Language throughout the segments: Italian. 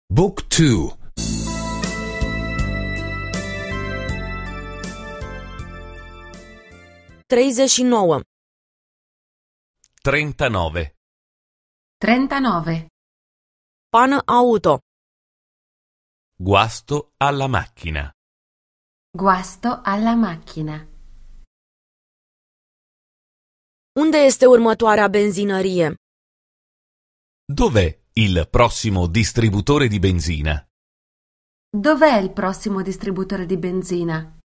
Book 2. 39. 39. 39. Pană auto. Guasto alla macchina. Guasto alla macchina. Unde este următoarea benzinărie? Dov'è il prossimo distributore di benzina? Dov'è il prossimo distributore di benzina?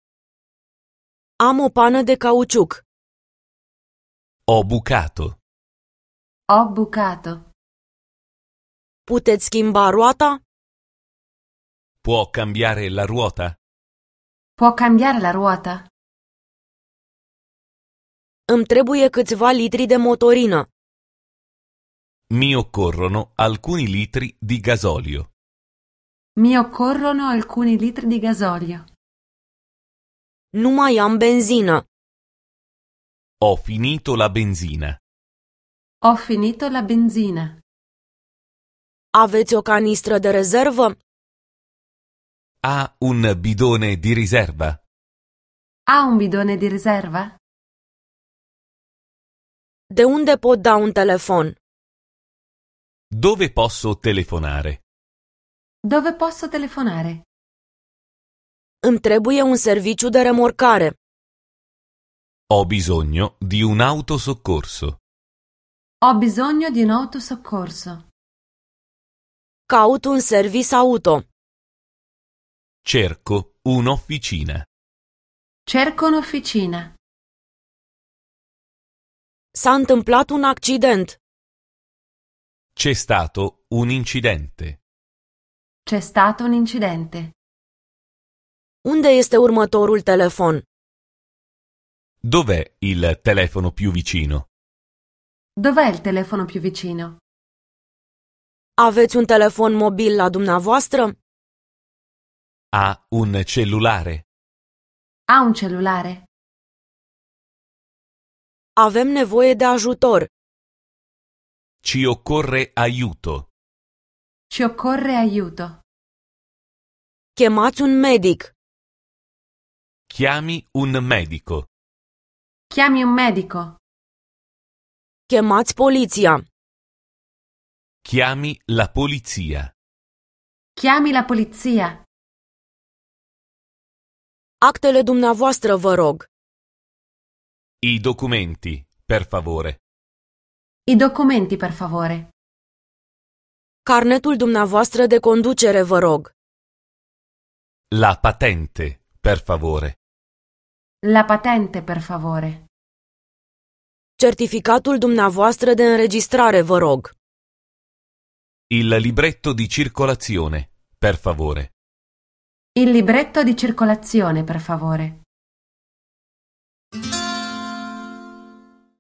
Am o pană de cauciuc. Ho bucato. Ho bucato. Puteți schimba roata? Può cambiare la ruota? Può cambiare la ruota? Îmi trebuie câțiva litri de motorină. Mi occorrono alcuni litri di gasolio. Mi occorrono alcuni litri di gasolio. Nu mai am benzină. Ho finito la benzina. Ho finito la benzina. Aveți o canistră de rezervă? Ha un bidone di riserva? Ha un bidone di riserva? De unde pot da un telefon? Dove posso telefonare? Dove posso telefonare? Îmi trebuie un serviciu de remorcare. Ho bisogno di un autosoccorso. Ho bisogno di un autosoccorso. Caut un service auto. Cerco un'officina. Cerco un'officina. S-a întâmplat un accident. C'è stato un incidente. C'è stato un incidente. Unde este următorul telefon? Dov'è il telefono più vicino? Dov'è il telefono più vicino? Aveți un telefon mobil la dumneavoastră? Ha un cellulare? Ha un cellulare? Avem nevoie de ajutor. Ci occorre aiuto. Ci occorre aiuto. Chemați un medic. Chiami un medico. Chiami un medico. Chemați poliția. Chiami la polizia. Chiami la polizia. Actele dumneavoastră, vă rog. I documenti, per favore. I documenti, per favore. Carnetul dumneavoastră de conducere, vă rog. La patente, per favore. La patente, per favore. Certificatul dumneavoastră de înregistrare, vă rog. Il libretto di circolazione, per favore. Il libretto di circolazione, per favore.